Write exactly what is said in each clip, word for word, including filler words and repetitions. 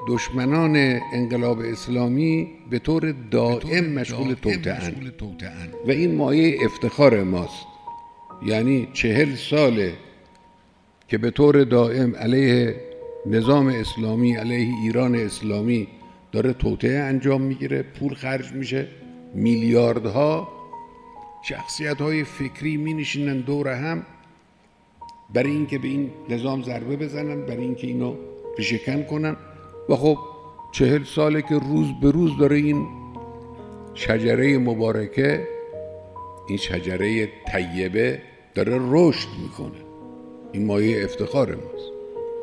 دشمنان انقلاب اسلامی به طور دائم مشغول توطئه‌اند و این مایه افتخار ماست. یعنی چهل ساله که به طور دائم علیه نظام اسلامی، علیه ایران اسلامی داره توطئه انجام میگیره، پول خرج میشه، میلیاردها شخصیت‌های فکری می نشینن دور هم برای اینکه به این نظام ضربه بزنن، برای اینکه اینو ریشه‌کن کنن. و خب چهل ساله که روز به روز داره این شجره مبارکه، این شجره طیبه داره رشد میکنه. این مایه افتخار ماست.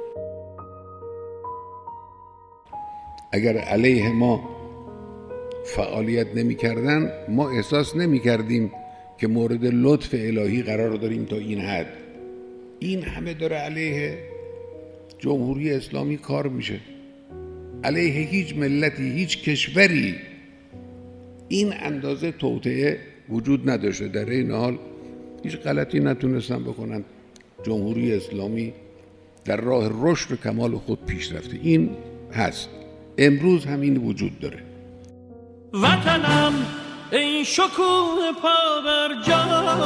اگر علیه ما فعالیت نمی کردن، ما احساس نمی کردیم که مورد لطف الهی قرار داریم تا این حد. این همه داره علیه جمهوری اسلامی کار میشه، علیه هیچ ملتی، هیچ کشوری این اندازه توطئه وجود نداشته. در این حال هیچ غلطی نتونستن بکنن. جمهوری اسلامی در راه رشد و کمال خود پیش رفته. این هست، امروز همین وجود داره. وطنم ای شکوه پا بر جا،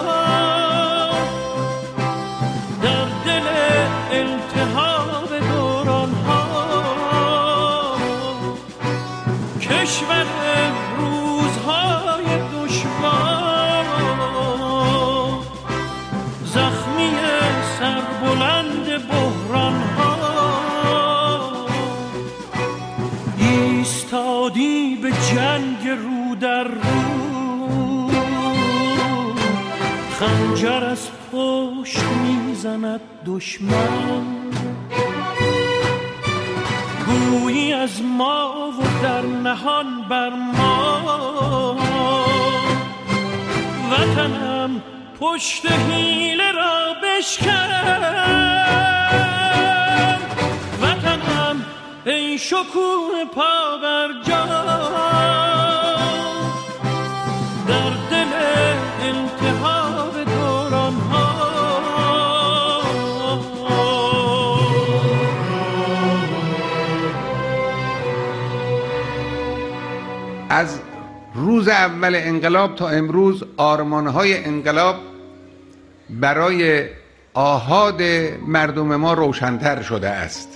در دل التهاب دوران ها، کشور روزهای دشوار، زخمی سربلند بحران ها، ایستادی به جنگ رو در رو، خنجر از پشت میزند دشمن، گویی از ما و در نهان بر ما. وطنم پشت حیله را بشکن، وطنم ای شکوه پا بر جا، در دل التهاب دوران ها. از روز اول انقلاب تا امروز آرمان‌های انقلاب برای آحاد مردم ما روشن‌تر شده است.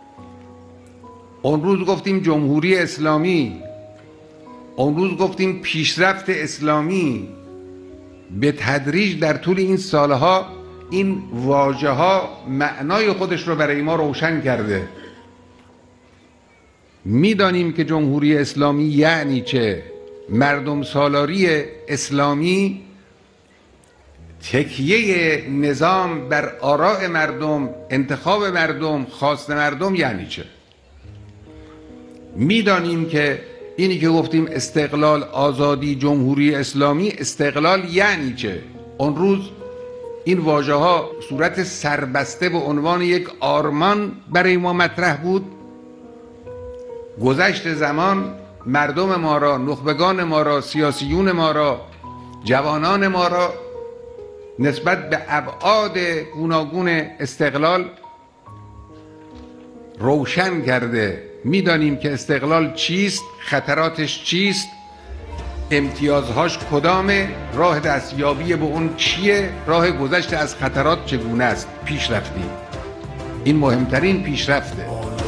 اون روز گفتیم جمهوری اسلامی، اون روز گفتیم پیشرفت اسلامی. به تدریج در طول این سالها این واژه‌ها معنای خودش رو برای ما روشن کرده. میدانیم که جمهوری اسلامی یعنی چه. مردم سالاری اسلامی، تکیه نظام بر آراء مردم، انتخاب مردم، خواست مردم یعنی چه. میدانیم که اینی که گفتیم استقلال، آزادی، جمهوری اسلامی، استقلال یعنی چه. اون روز این واژه ها صورت سربسته به عنوان یک آرمان برای ما مطرح بود. گذشت زمان مردم ما را، نخبگان ما را، سیاسیون ما را، جوانان ما را نسبت به ابعاد گوناگون استقلال روشن کرده. میدانیم که استقلال چیست، خطراتش چیست، امتیازهاش کدامه، راه دستیابی به اون چیه، راه گذشت از خطرات چگونه است. پیش رفتیم، این مهمترین پیشرفته.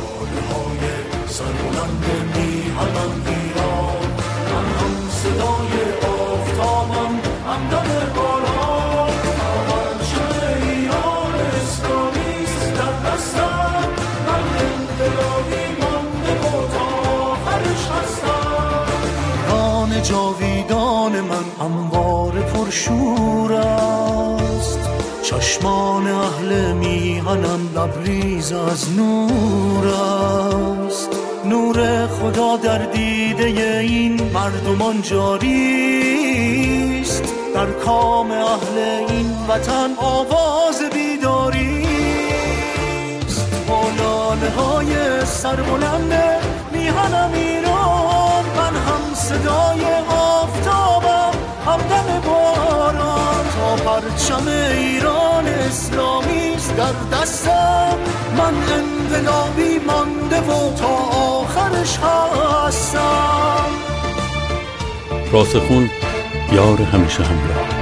جاویدان من انوار پرشور است، چشمان اهل میهنم لبریز از نور است. نور خدا در دیده این مردمان جاری است، در کام اهل این وطن آواز بیداری است. با لاله های سربلند میهنم ایران، من هم صدای آفتابم، همدم باران. تا پرچم ایران اسلامی است در دستم، من انقلابی مانده و تا سرش هستم. راسخون، یار همیشه همراه.